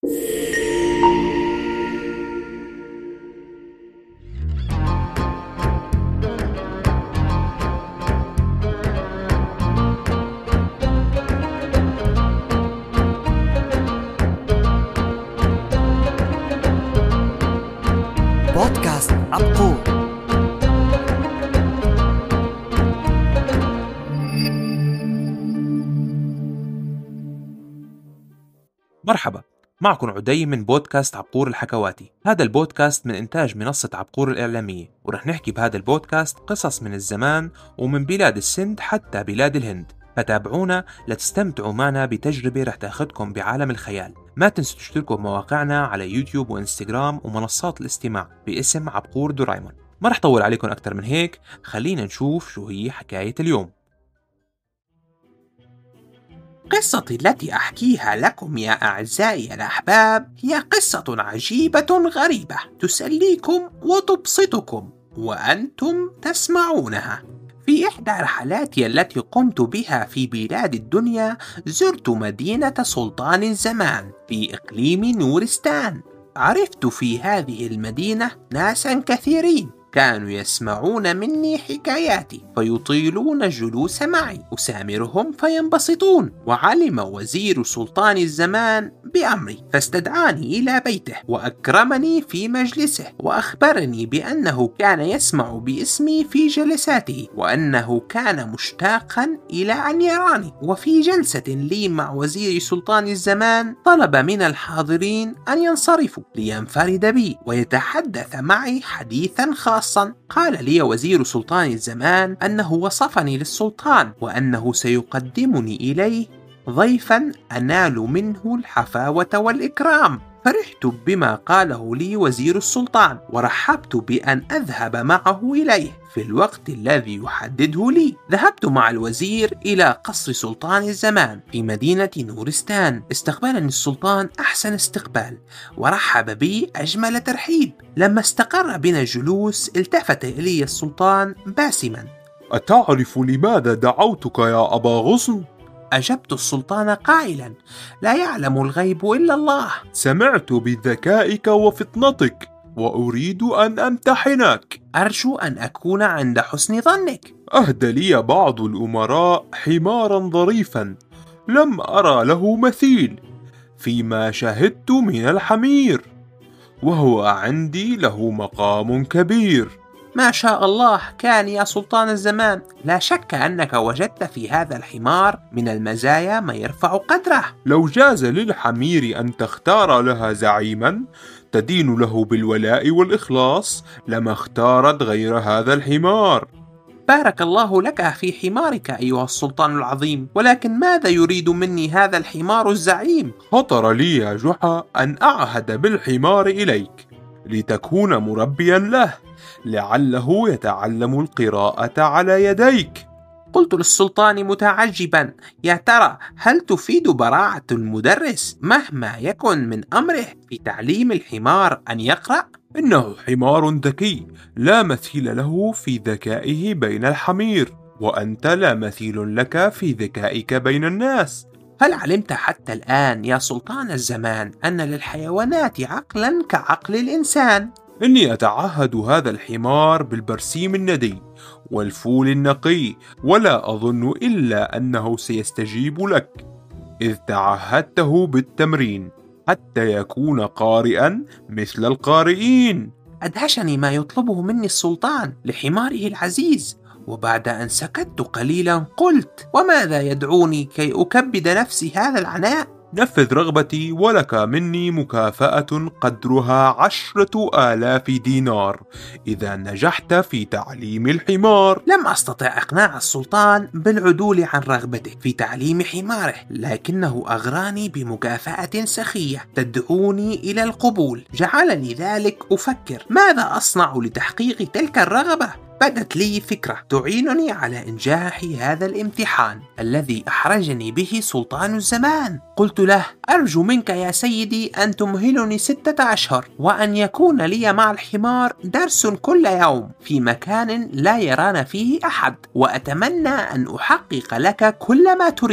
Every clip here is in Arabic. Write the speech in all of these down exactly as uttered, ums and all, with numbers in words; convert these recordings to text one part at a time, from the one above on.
بودكاست عبقور. مرحبا، معكم عدي من بودكاست عبقور الحكواتي. هذا البودكاست من إنتاج منصة عبقور الإعلامية، ورح نحكي بهذا البودكاست قصص من الزمان ومن بلاد السند حتى بلاد الهند، فتابعونا لتستمتعوا معنا بتجربة رح تاخدكم بعالم الخيال. ما تنسوا تشتركوا بمواقعنا على يوتيوب وإنستغرام ومنصات الاستماع باسم عبقور دورايمون. ما رح طول عليكم أكتر من هيك، خلينا نشوف شو هي حكاية اليوم. قصتي التي أحكيها لكم يا أعزائي الأحباب هي قصة عجيبة غريبة تسليكم وتبسطكم وأنتم تسمعونها. في إحدى رحلاتي التي قمت بها في بلاد الدنيا زرت مدينة سلطان الزمان في إقليم نورستان. عرفت في هذه المدينة ناسا كثيرين كانوا يسمعون مني حكاياتي فيطيلون الجلوس معي، أسامرهم فينبسطون. وعلم وزير سلطان الزمان بأمري فاستدعاني إلى بيته وأكرمني في مجلسه، وأخبرني بأنه كان يسمع باسمي في جلساته وأنه كان مشتاقا إلى أن يراني. وفي جلسة لي مع وزير سلطان الزمان طلب من الحاضرين أن ينصرفوا لينفرد بي ويتحدث معي حديثا خاصا. قال لي وزير سلطان الزمان أنه وصفني للسلطان وأنه سيقدمني إليه ضيفا أنال منه الحفاوة والإكرام. فرحت بما قاله لي وزير السلطان ورحبت بأن أذهب معه إليه في الوقت الذي يحدده لي. ذهبت مع الوزير إلى قصر سلطان الزمان في مدينة نورستان. استقبلني السلطان أحسن استقبال ورحب بي أجمل ترحيب. لما استقر بنا الجلوس التفت إلي السلطان باسما: أتعرف لماذا دعوتك يا أبا غصن؟ أجبت السلطان قائلا: لا يعلم الغيب إلا الله. سمعت بذكائك وفطنتك وأريد أن أمتحنك. أرجو أن أكون عند حسن ظنك. أهدى لي بعض الأمراء حمارا ظريفا لم أرى له مثيل فيما شهدت من الحمير، وهو عندي له مقام كبير. ما شاء الله كان يا سلطان الزمان. لا شك أنك وجدت في هذا الحمار من المزايا ما يرفع قدره. لو جاز للحمير أن تختار لها زعيما تدين له بالولاء والإخلاص لما اختارت غير هذا الحمار. بارك الله لك في حمارك أيها السلطان العظيم، ولكن ماذا يريد مني هذا الحمار الزعيم؟ خطر لي يا جحا أن أعهد بالحمار إليك لتكون مربيا له لعله يتعلم القراءة على يديك. قلت للسلطان متعجبا: يا ترى هل تفيد براعة المدرس مهما يكن من أمره في تعليم الحمار أن يقرأ؟ إنه حمار ذكي لا مثيل له في ذكائه بين الحمير، وأنت لا مثيل لك في ذكائك بين الناس. هل علمت حتى الآن يا سلطان الزمان أن للحيوانات عقلا كعقل الإنسان؟ إني أتعهد هذا الحمار بالبرسيم الندي والفول النقي، ولا أظن إلا أنه سيستجيب لك إذ تعهدته بالتمرين حتى يكون قارئا مثل القارئين. أدهشني ما يطلبه مني السلطان لحماره العزيز، وبعد أن سكت قليلا قلت: وماذا يدعوني كي أكبد نفسي هذا العناء؟ نفذ رغبتي ولك مني مكافأة قدرها عشرة آلاف دينار إذا نجحت في تعليم الحمار. لم أستطع إقناع السلطان بالعدول عن رغبته في تعليم حماره، لكنه أغراني بمكافأة سخية تدعوني إلى القبول. جعلني ذلك أفكر ماذا أصنع لتحقيق تلك الرغبة. بدت لي فكرة تعينني على إنجاح هذا الامتحان الذي أحرجني به سلطان الزمان. قلت له: أرجو منك يا سيدي أن تمهلني ستة أشهر، وأن يكون لي مع الحمار درس كل يوم في مكان لا يرانا فيه أحد، وأتمنى أن أحقق لك كل ما تريد.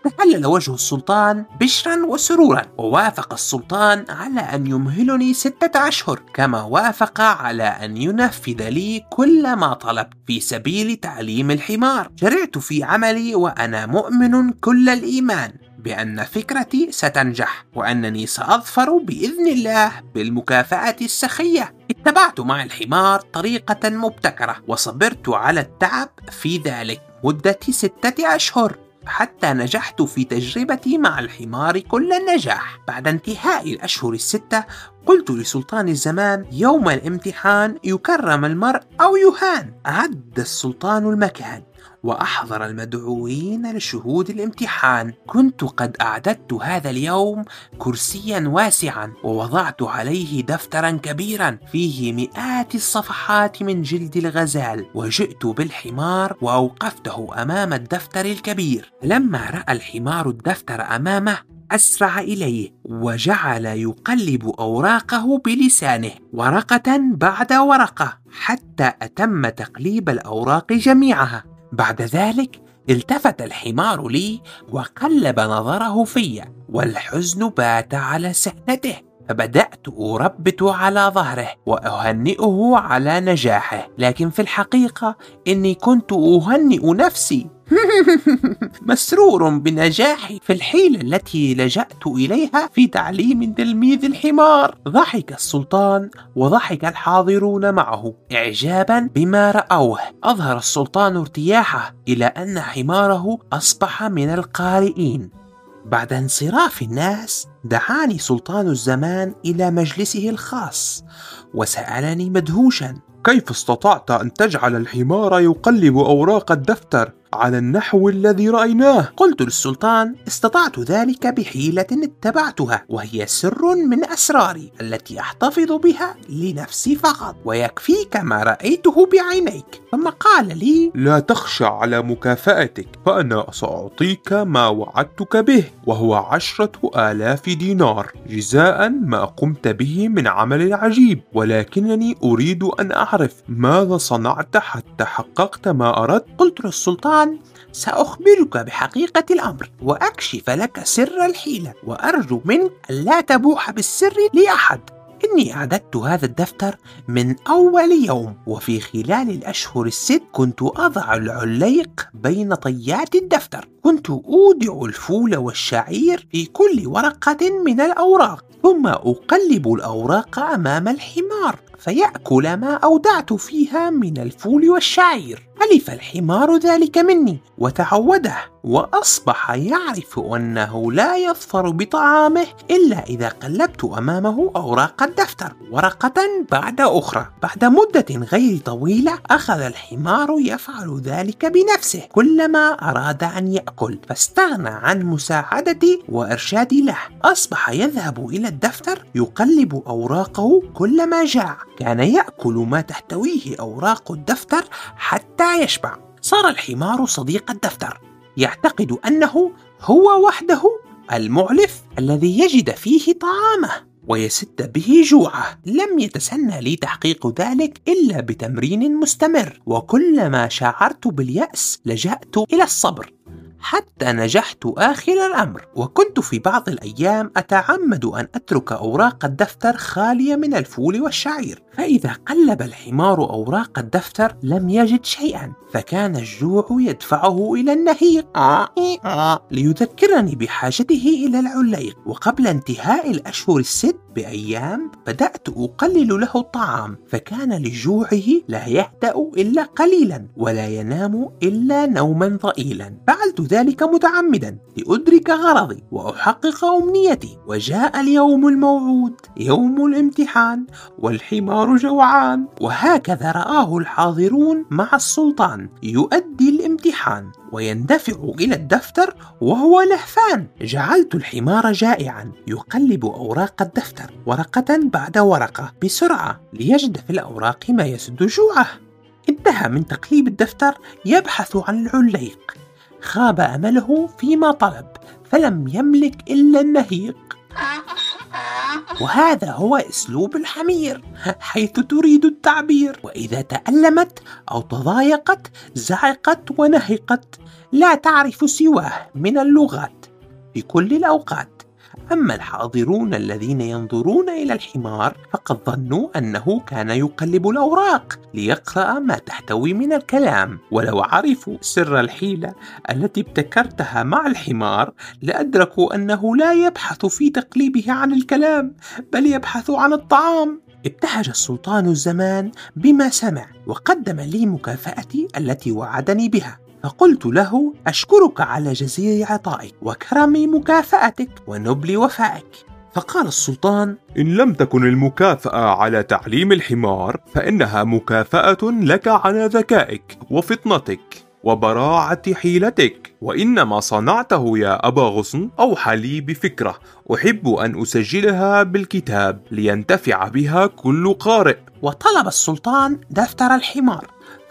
تهلل وجه السلطان بشرا وسرورا، ووافق السلطان على أن يمهلني ستة أشهر، كما وافق على أن ينفذ لي كل ما طلبت في سبيل تعليم الحمار. شرعت في عملي وأنا مؤمن كل الإيمان بأن فكرتي ستنجح، وأنني سأظفر بإذن الله بالمكافأة السخية. اتبعت مع الحمار طريقة مبتكرة، وصبرت على التعب في ذلك مدة ستة أشهر حتى نجحت في تجربتي مع الحمار كل النجاح. بعد انتهاء الأشهر الستة قلت لسلطان الزمان: يوم الامتحان يكرم المرء أو يهان. أعد السلطان المكان وأحضر المدعوين لشهود الامتحان. كنت قد أعددت هذا اليوم كرسيا واسعا، ووضعت عليه دفترا كبيرا فيه مئات الصفحات من جلد الغزال، وجئت بالحمار وأوقفته أمام الدفتر الكبير. لما رأى الحمار الدفتر أمامه أسرع إليه وجعل يقلب أوراقه بلسانه ورقة بعد ورقة حتى أتم تقليب الأوراق جميعها. بعد ذلك التفت الحمار لي وقلب نظره في، والحزن بات على سحنته، فبدأت أربت على ظهره وأهنئه على نجاحه، لكن في الحقيقة إني كنت أهنئ نفسي مسرور بنجاحي في الحيلة التي لجأت إليها في تعليم تلميذ الحمار. ضحك السلطان وضحك الحاضرون معه إعجابا بما رأوه. أظهر السلطان ارتياحه إلى أن حماره أصبح من القارئين. بعد انصراف الناس دعاني سلطان الزمان إلى مجلسه الخاص وسألني مدهوشا: كيف استطعت أن تجعل الحمار يقلب أوراق الدفتر على النحو الذي رأيناه؟ قلت للسلطان: استطعت ذلك بحيلة اتبعتها، وهي سر من أسراري التي أحتفظ بها لنفسي فقط، ويكفيك ما رأيته بعينيك. ثم قال لي: لا تخشى على مكافأتك، فأنا سأعطيك ما وعدتك به، وهو عشرة آلاف دينار جزاء ما قمت به من عمل عجيب، ولكنني أريد أن أعرف ماذا صنعت حتى حققت ما أردت. قلت للسلطان: سأخبرك بحقيقة الأمر وأكشف لك سر الحيلة، وأرجو منك ألا تبوح بالسر لأحد. إني أعددت هذا الدفتر من أول يوم، وفي خلال الأشهر الست كنت أضع العليق بين طيات الدفتر. كنت أودع الفول والشعير في كل ورقة من الأوراق، ثم أقلب الأوراق أمام الحمار فيأكل ما أودعت فيها من الفول والشعير. ألف الحمار ذلك مني وتعوده، وأصبح يعرف أنه لا يظفر بطعامه إلا إذا قلبت أمامه أوراق الدفتر ورقة بعد أخرى. بعد مدة غير طويلة أخذ الحمار يفعل ذلك بنفسه كلما أراد أن يأكل، فاستغنى عن مساعدتي وإرشادي له. أصبح يذهب إلى الدفتر يقلب أوراقه كلما جاع، كان يأكل ما تحتويه أوراق الدفتر حتى يشبع. صار الحمار صديق الدفتر، يعتقد أنه هو وحده المعلف الذي يجد فيه طعامه ويسد به جوعه. لم يتسنى لي تحقيق ذلك إلا بتمرين مستمر، وكلما شعرت باليأس لجأت إلى الصبر حتى نجحت آخر الأمر. وكنت في بعض الأيام أتعمد أن أترك أوراق الدفتر خالية من الفول والشعير، فإذا قلب الحمار أوراق الدفتر لم يجد شيئا، فكان الجوع يدفعه إلى النهيق ليذكرني بحاجته إلى العليق. وقبل انتهاء الأشهر الست بأيام بدأت أقلل له الطعام، فكان لجوعه لا يهدأ إلا قليلا ولا ينام إلا نوما ضئيلا. فعلت ذلك متعمدا لأدرك غرضي وأحقق أمنيتي. وجاء اليوم الموعود، يوم الامتحان، والحمار جوعان، وهكذا رآه الحاضرون مع السلطان يؤدي الامتحان ويندفع إلى الدفتر وهو لهفان. جعلت الحمار جائعا يقلب أوراق الدفتر ورقة بعد ورقة بسرعة ليجد في الأوراق ما يسد جوعه. انتهى من تقليب الدفتر يبحث عن العليق، خاب أمله فيما طلب فلم يملك إلا النهيق. وهذا هو أسلوب الحمير حيث تريد التعبير، وإذا تألمت أو تضايقت زعقت ونهقت، لا تعرف سواه من اللغات. في كل الأوقات. أما الحاضرون الذين ينظرون إلى الحمار فقد ظنوا أنه كان يقلب الأوراق ليقرأ ما تحتوي من الكلام، ولو عرفوا سر الحيلة التي ابتكرتها مع الحمار لأدركوا أنه لا يبحث في تقليبه عن الكلام بل يبحث عن الطعام. ابتهج السلطان الزمان بما سمع وقدم لي مكافأتي التي وعدني بها، فقلت له: أشكرك على جزيل عطائك وكرم مكافأتك ونبل وفائك. فقال السلطان: إن لم تكن المكافأة على تعليم الحمار فإنها مكافأة لك على ذكائك وفطنتك وبراعة حيلتك، وإنما صنعته يا أبا غصن أوحى لي بفكرة أحب أن أسجلها بالكتاب لينتفع بها كل قارئ. وطلب السلطان دفتر الحمار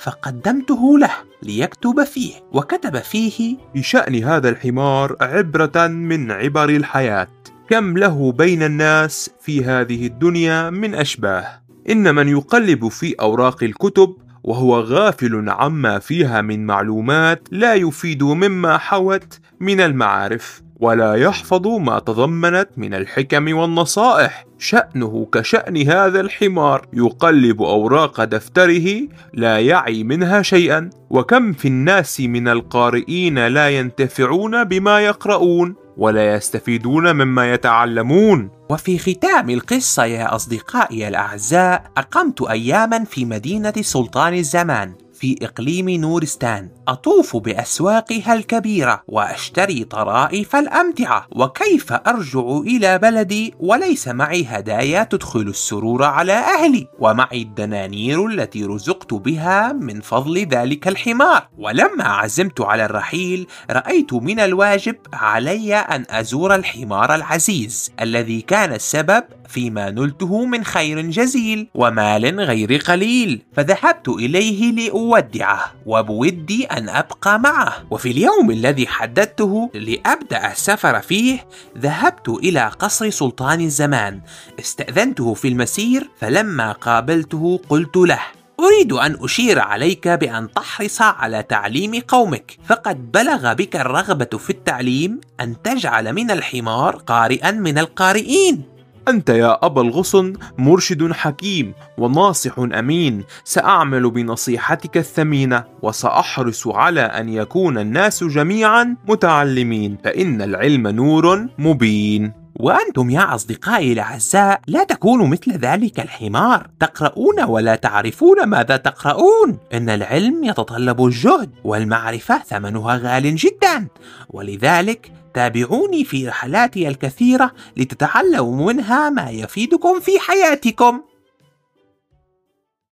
فقدمته له ليكتب فيه، وكتب فيه: بشأن هذا الحمار عبرة من عبر الحياة، كم له بين الناس في هذه الدنيا من أشباه، إن من يقلب في أوراق الكتب وهو غافل عما فيها من معلومات لا يفيد مما حوت من المعارف ولا يحفظ ما تضمنت من الحكم والنصائح، شأنه كشأن هذا الحمار يقلب أوراق دفتره لا يعي منها شيئا، وكم في الناس من القارئين لا ينتفعون بما يقرؤون ولا يستفيدون مما يتعلمون. وفي ختام القصة يا أصدقائي الأعزاء، أقمت أياما في مدينة سلطان الزمان في إقليم نورستان، أطوف بأسواقها الكبيرة وأشتري طرائف الأمتعة، وكيف أرجع إلى بلدي وليس معي هدايا تدخل السرور على أهلي، ومعي الدنانير التي رزقت بها من فضل ذلك الحمار. ولما عزمت على الرحيل رأيت من الواجب علي أن أزور الحمار العزيز الذي كان السبب فيما نلته من خير جزيل ومال غير قليل، فذهبت إليه لأودعه وبودي أن أبقى معه. وفي اليوم الذي حددته لأبدأ السفر فيه ذهبت إلى قصر سلطان الزمان، استأذنته في المسير، فلما قابلته قلت له: أريد أن أشير عليك بأن تحرص على تعليم قومك، فقد بلغ بك الرغبة في التعليم أن تجعل من الحمار قارئا من القارئين. أنت يا أبا الغصن مرشد حكيم وناصح أمين، سأعمل بنصيحتك الثمينة وسأحرص على أن يكون الناس جميعا متعلمين، فإن العلم نور مبين. وأنتم يا أصدقائي الأعزاء لا تكونوا مثل ذلك الحمار، تقرؤون ولا تعرفون ماذا تقرؤون. إن العلم يتطلب الجهد، والمعرفة ثمنها غال جدا، ولذلك تابعوني في رحلاتي الكثيرة لتتعلموا منها ما يفيدكم في حياتكم.